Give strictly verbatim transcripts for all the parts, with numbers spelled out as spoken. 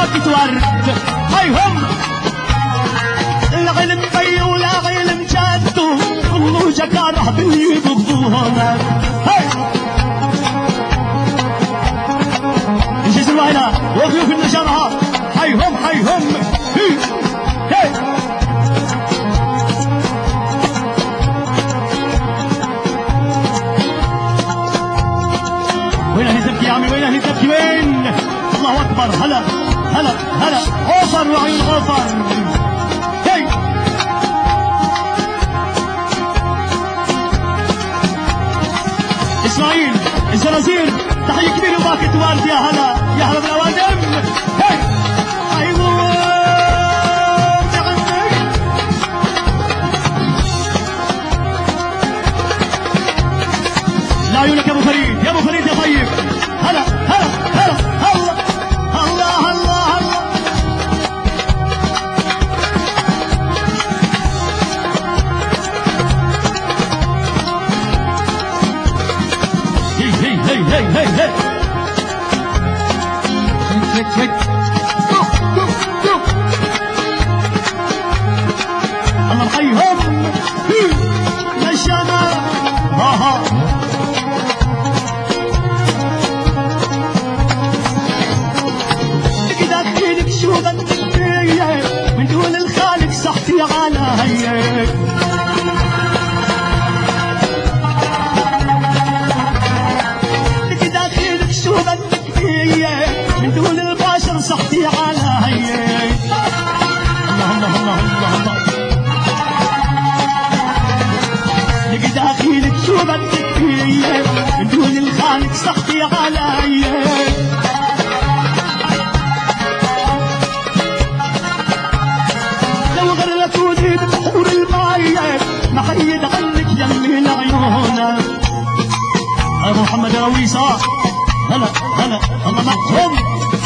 باكت ورد. هاي هم العلم بي والعلم جدو كله جكاره باللي بغضوهم. هاي الجيش الواحدة وضيوف النشرها. هاي هم هاي هم هي هاي وين اهلي تبكي يا عمي؟ وين اهلي تبكي؟ وين؟ الله اكبر. هلا هلا هلا غوفر وعيون غوفر. هي اسماعيل الزنازير تحية كبيرة وباكت ورد. يا هلا يا هلا بالاوادم. هي ايوه يا عمي لعيونك يا ابو فريد. يا ابو فريد يا طيب. هلا هلا هلا الله الله الله الله. هي هي هي هي هي هي هيك هيك ستوب ستوب ستوب. الله محيهم نشامة. ها ها شو بدك فيا من دون الخالق صحتي علي. لك داخلك شو بدك فيا من دون البشر صحتي علي. الله الله الله الله الله. لك داخلك شو بدك فيا من دون الخالق صحتي علي. بحور المايه محيد عنك يمي العيون. ابو محمد رويسة هلا هلا الله معكم.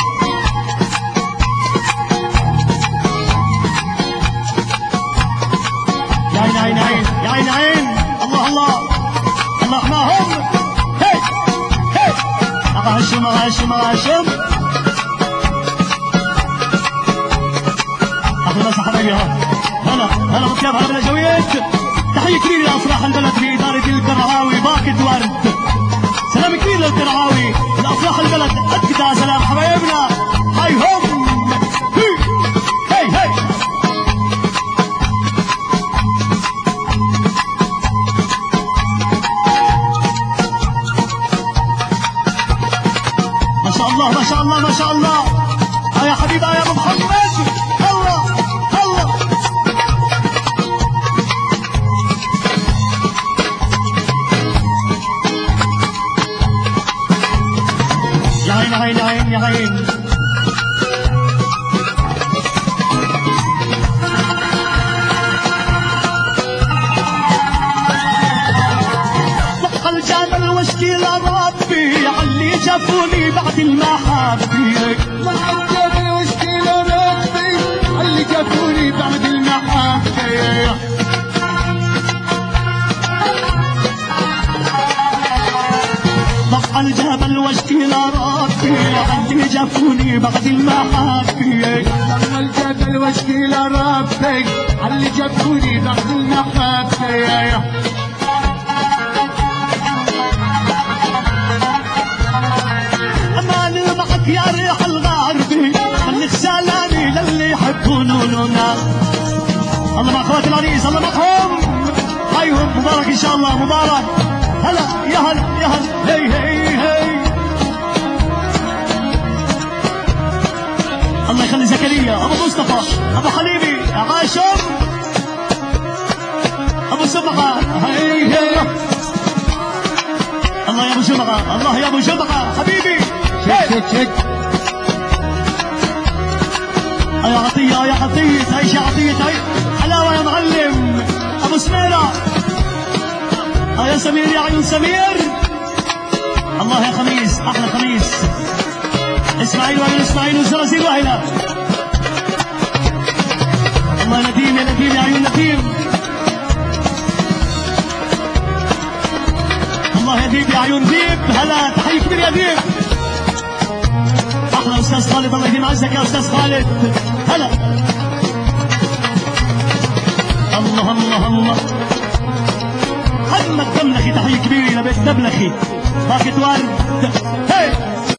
يا عين عين عين يا عين عين. الله الله الله معهم. هي هي اغاشم اغاشم اغاشم. اخذ بس حبايبي ها. هلا هلا مكتب هلا بالأجويات. تحية كبيرة لأفراح البلد في إدارة القرعاوي باكت ورد. سلام كبير للقرعاوي لأفراح البلد. قد كده سلام حبايبنا. هاي هم هي هي هي ما شاء الله ما شاء الله ما شاء الله. يا حبيبي يا ابو محمد. الله الله يا عين عين عين يا عين. وقع الجبل واشكي لربي علي جفوني بعد المحبة. وقع الجبل واشكي لربي علي جفوني بعد المحبة. وقع الجبل واشكي لربي علي جفوني بعد المحبة. وقع الجبل واشكي لربي علي جفوني بعد المحبة. أماني معك يا ريح الغربي خليك سلامي للي يحبونونا. الله مع اخوات العريس الله معهم. هايهم مبارك ان شاء الله مبارك. هلا يا هلا يا هلا. هي هي هي الله يخلي زكريا ابو مصطفى ابو حليمي عاشم ابو سمقه. هي هي الله يا ابو سمقه. الله يا ابو سمقه حبيبي. شك شك شك. يا عطيه يا عطيه. تعيش يا عطيه تعيش. حلاوه يا معلم ابو سميره. يا سمير يا عيون سمير. الله يا خميس احلى خميس. اسماعيل وعيون اسماعيل والزرازير وهلا. الله نديم يا نديم يا عيون نديم. الله يا ديب يا عيون ديب. هلا تحية كبير يا ديب. احلى استاذ خالد، الله يديم عزك يا استاذ خالد. هلا الله الله الله. محمد دملخي تحيه كبيره لبيت دبلخي باكت ورد. هي